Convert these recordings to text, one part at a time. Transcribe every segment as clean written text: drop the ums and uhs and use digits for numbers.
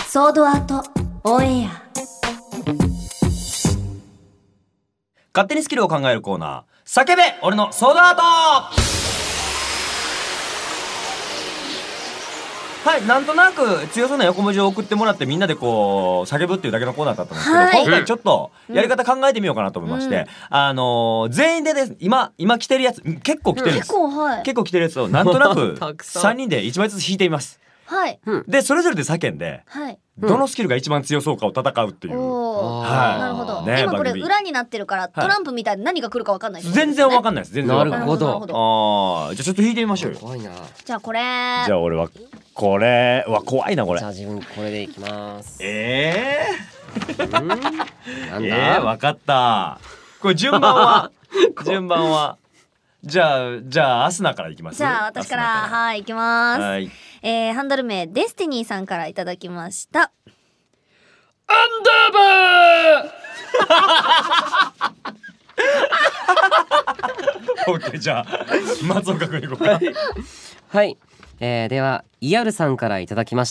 ソードアートオンエア。 勝手にスキルを考えるコーナー、叫べ俺のソードアート。はい、なんとなく強そうな横文字を送ってもらってみんなでこう叫ぶっていうだけのコーナーだったんですけど、 はい今回ちょっとやり方考えてみようかなと思いまして、全員でです今来てるやつ結構来てるんです。結構来てるやつをなんとなく3人で1枚ずつ引いてみます。 はい。 でそれぞれで叫んで、 はい。 どのスキルが一番強そうかを戦うっていう。はいなるほど。 ね今これ番組裏になってるからトランプみたいで何が来るかわかんないですね。 全然わかんないです。全然わかんない。 なるほど。 なるほど。 じゃあちょっと引いてみましょうよ。 怖いな。 じゃあこれ。 じゃあ俺はこれ怖いなこれじゃ。あ自分これでいきます。なんだ。 わかった。これ順番はじゃあアスナからいきます。 じゃあ私からはい行きます。 はい。 ハンドル名デスティニーさんからいただきました。 アンダーバー。 オッケー、じゃあ松岡君に行こうか。 はい、ではイヤルさんからいただきました。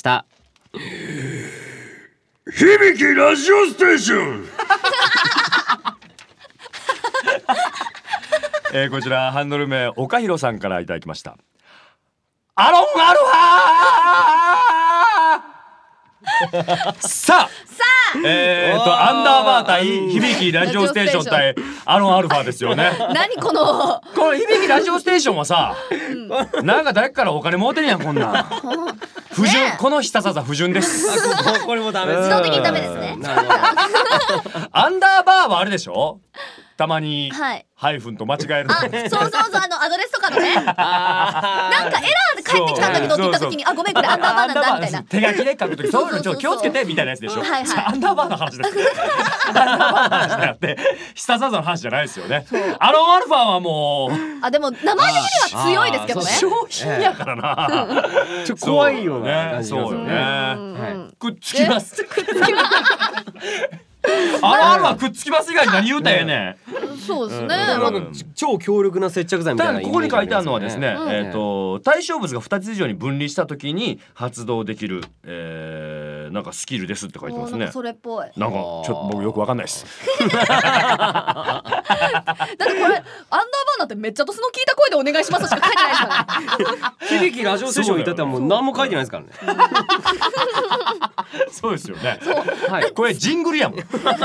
響きラジオステーション。こちらハンドル名岡弘さんからいただきました。アロンアルファさあアンダーバー対響きラジオステーション対アロンアルファですよね。 何この響きラジオステーションはさ、なんか誰からお金もうてるやんこんなん。不純、この必殺技不純です。 これもダメです。 自動的にダメですね。 アンダーバーはあれでしょ、たまにハイフンと間違える。 そうアドレスとかのね。なんかエラーで返ってきたんだけどって言った時に、あごめんこれアンダーバーなんだみたいな。 手書きで書くときそういうのちょっと気をつけてみたいなやつでしょ。アンダーバーの話です。アンダーバーの話じゃなくて必殺技の話じゃないですよね。アロンアルファはもうでも名前的には強いですけどね。 商品やからな。 ちょっと怖いよね。 そうよね。くっつきます。アロンアルファくっつきます以外に何言うたらええねん。 そうですね。 なんか超強力な接着剤みたいな。 ここに書いてあるのはですね、対象物が2つ以上に分離した時に発動できる、なんかスキルですって書いてますね。 それっぽい。 なんかちょっと僕よくわかんないです。 だってこれアンダーバーなんてめっちゃドスの聞いた声でお願いしますしか書いてないですからね。 響きラジオステーションに至ってはもう何も書いてないですからね。 そうですよね。これジングルやもん。スキルっぽい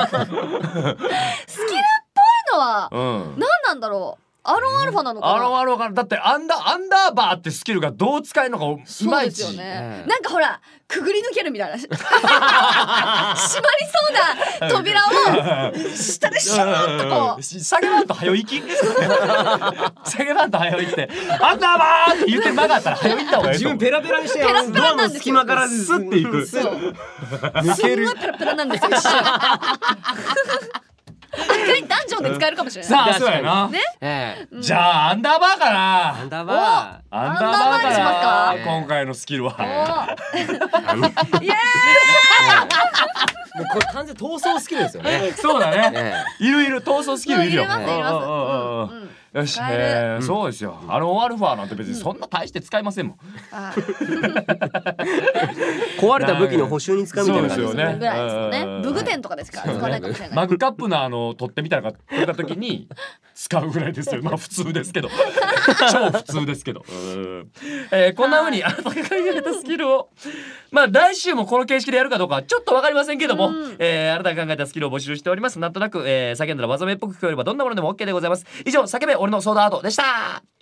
のは何なんだろう。アロンアルファなのかな。 アロンアルファだってアンダーバーってスキルがどう使えるのかいまいち。 そうですよね。なんかほらくぐり抜けるみたいな。閉まりそうな扉を下でシューッとこう。 下げばんと早行き。下げばんと早行ってアンダーバーって言ってなかったら早行った方がいい。 自分ペラペラにしてペラペラなんですよ。 ドアの隙間からスッていく。 抜ける。 そんなペラペラなんですよ。一瞬。ダンジョンで使えるかもしれない。 さあそうやな。じゃあアンダーバーかな。 アンダーバー。 アンダーバーにしますか。 今回のスキルは。 イエーイ。 もうこれ完全逃走スキルですよね。 そうだね。いる逃走スキルいるよ。よし、そうですよ。アロンアルファなんて別にそんな大して使いませんもん。 壊れた武器の補修に使うみたいな感じですよね。 ぐらいですよね。武具店とかでしか使わないかもしれない。 マグカップの取ってみたら取った時に使うぐらいですよ。まあ普通ですけど、超普通ですけど。こんな風にあなたが考えたスキルを、まあ来週もこの形式でやるかどうかはちょっとわかりませんけども、あなたが考えたスキルを募集しております。なんとなく叫んだら技名っぽく聞こえればどんなものでも OK でございます。以上叫べ俺のソードアートでした。